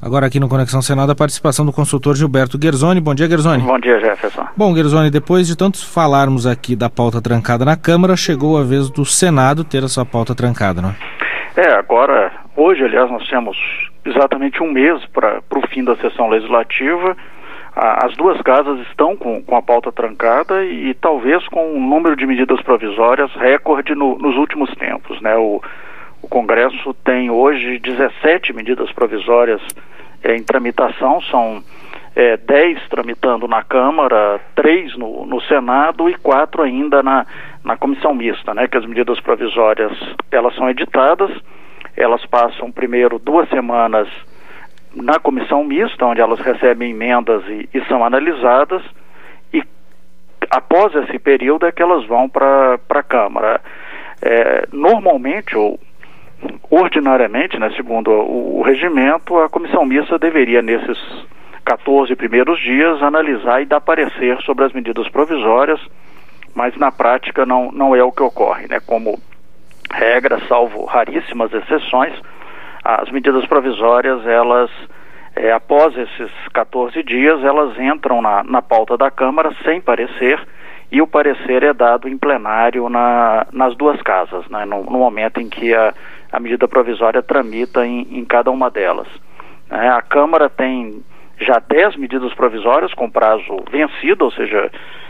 Agora aqui no Conexão Senado a participação do consultor Gilberto Guerzoni. Bom dia, Guerzoni. Bom dia, Jefferson. Bom, Guerzoni, depois de tantos falarmos aqui da pauta trancada na Câmara, chegou a vez do Senado ter a sua pauta trancada, não é? Agora, hoje, aliás, nós temos exatamente um mês para o fim da sessão legislativa. As duas casas estão com a pauta trancada e talvez com um número de medidas provisórias recorde nos últimos tempos, né? O Congresso tem hoje 17 medidas provisórias em tramitação, são 10 tramitando na Câmara, 3 no Senado e 4 ainda na comissão mista, né? Que as medidas provisórias, elas são editadas, elas passam primeiro 2 semanas na comissão mista, onde elas recebem emendas e são analisadas, e após esse período é que elas vão para a Câmara. Normalmente, ou ordinariamente, né, segundo o regimento, a comissão mista deveria, nesses 14 primeiros dias, analisar e dar parecer sobre as medidas provisórias, mas na prática não é o que ocorre, né? Como regra, salvo raríssimas exceções, as medidas provisórias, elas, após esses 14 dias, elas entram na pauta da Câmara sem parecer, e o parecer é dado em plenário nas duas casas, né? No momento em que a medida provisória tramita em cada uma delas. A Câmara tem já 10 medidas provisórias com prazo vencido, ou seja,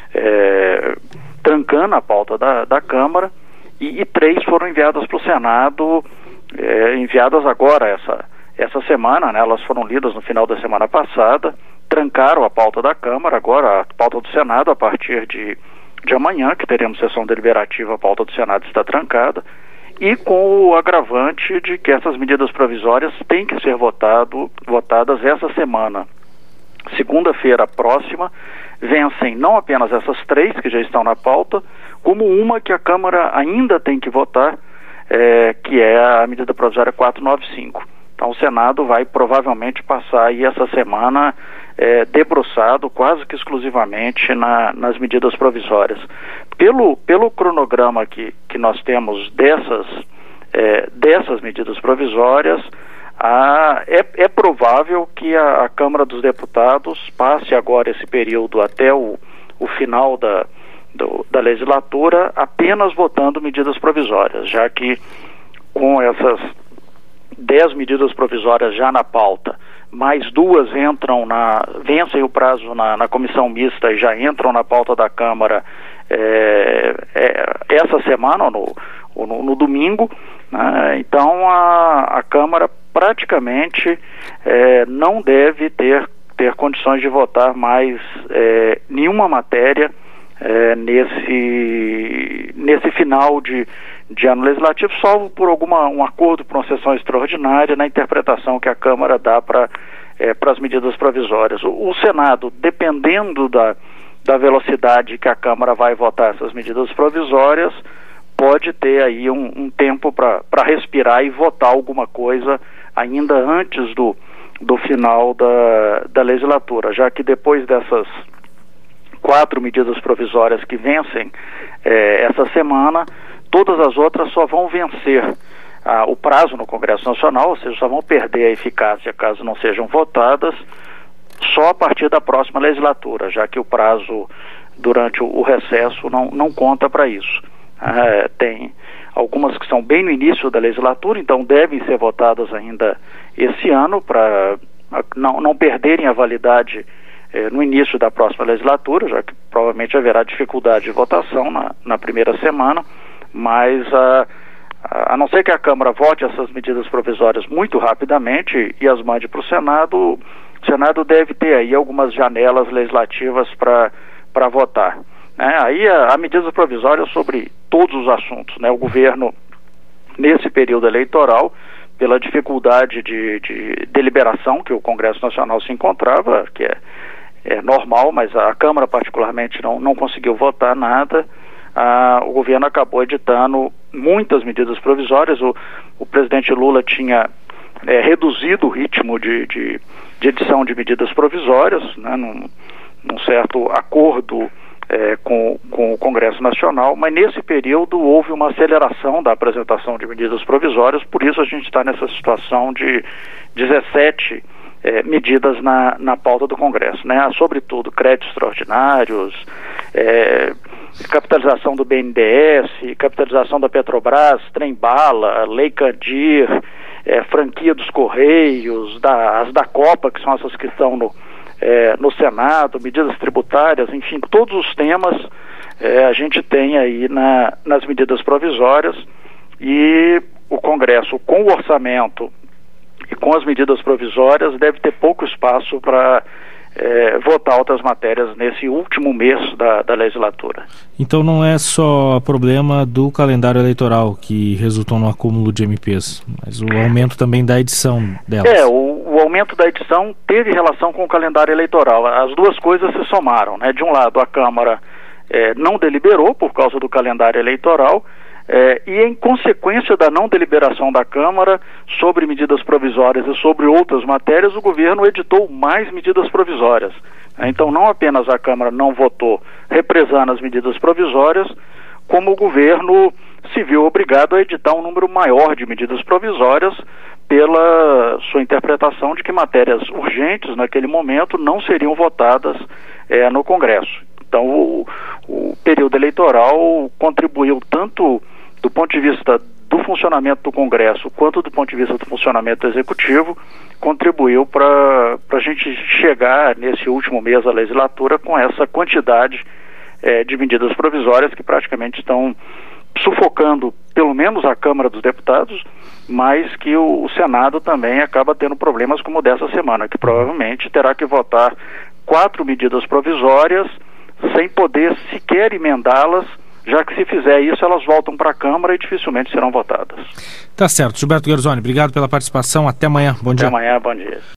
trancando a pauta da Câmara, e 3 foram enviadas para o Senado, enviadas agora essa semana, né? Elas foram lidas no final da semana passada, trancaram a pauta da Câmara, agora a pauta do Senado, a partir de amanhã, que teremos sessão deliberativa, a pauta do Senado está trancada, e com o agravante de que essas medidas provisórias têm que ser votadas essa semana. Segunda-feira próxima, vencem não apenas essas 3 que já estão na pauta, como uma que a Câmara ainda tem que votar, que é a medida provisória 495. Então o Senado vai provavelmente passar aí essa semana debruçado quase que exclusivamente nas medidas provisórias. Pelo cronograma que nós temos dessas medidas provisórias, é provável que a Câmara dos Deputados passe agora esse período até o final da legislatura apenas votando medidas provisórias, já que com essas 10 medidas provisórias já na pauta, mais 2 vencem o prazo na comissão mista e já entram na pauta da Câmara essa semana, no domingo, né? Então a Câmara praticamente não deve ter condições de votar mais nenhuma matéria nesse final de ano legislativo, salvo por um acordo por uma sessão extraordinária na interpretação que a Câmara dá para as medidas provisórias. O Senado, dependendo da velocidade que a Câmara vai votar essas medidas provisórias, pode ter aí um tempo para respirar e votar alguma coisa ainda antes do final da legislatura, já que depois dessas 4 medidas provisórias que vencem essa semana, todas as outras só vão vencer o prazo no Congresso Nacional, ou seja, só vão perder a eficácia caso não sejam votadas só a partir da próxima legislatura, já que o prazo durante o recesso não conta para isso. Tem algumas que são bem no início da legislatura, então devem ser votadas ainda esse ano para não perderem a validade no início da próxima legislatura, já que provavelmente haverá dificuldade de votação na primeira semana, mas a não ser que a Câmara vote essas medidas provisórias muito rapidamente e as mande para o Senado deve ter aí algumas janelas legislativas para votar. Aí há medidas provisórias sobre todos os assuntos, né? O governo, nesse período eleitoral, pela dificuldade de deliberação que o Congresso Nacional se encontrava, que é normal, mas a Câmara particularmente não conseguiu votar nada, o governo acabou editando muitas medidas provisórias. O presidente Lula tinha reduzido o ritmo de edição de medidas provisórias, né, num certo acordo com o Congresso Nacional, mas nesse período houve uma aceleração da apresentação de medidas provisórias, por isso a gente está nessa situação de 17 medidas na pauta do Congresso, né? Sobretudo créditos extraordinários, capitalização do BNDES, capitalização da Petrobras, trem-bala, Lei Candir, franquia dos Correios, as da Copa, que são essas que estão no Senado, medidas tributárias, enfim, todos os temas a gente tem aí nas medidas provisórias, e o Congresso, com o orçamento e com as medidas provisórias, deve ter pouco espaço para votar outras matérias nesse último mês da legislatura. Então não é só problema do calendário eleitoral que resultou no acúmulo de MPs, mas o aumento também da edição delas. O aumento da edição teve relação com o calendário eleitoral. As duas coisas se somaram, né? De um lado, a Câmara não deliberou por causa do calendário eleitoral, e em consequência da não deliberação da Câmara sobre medidas provisórias e sobre outras matérias, o governo editou mais medidas provisórias. Então não apenas a Câmara não votou represando as medidas provisórias, como o governo se viu obrigado a editar um número maior de medidas provisórias pela sua interpretação de que matérias urgentes naquele momento não seriam votadas no Congresso. Então o período eleitoral contribuiu tanto do ponto de vista do funcionamento do Congresso quanto do ponto de vista do funcionamento do Executivo, contribuiu para a gente chegar nesse último mês da legislatura com essa quantidade de medidas provisórias que praticamente estão sufocando pelo menos a Câmara dos Deputados, mas que o Senado também acaba tendo problemas como o dessa semana, que provavelmente terá que votar 4 medidas provisórias sem poder sequer emendá-las, já que se fizer isso, elas voltam para a Câmara e dificilmente serão votadas. Tá certo. Gilberto Guerzoni, obrigado pela participação. Até amanhã. Bom dia. Até amanhã, bom dia.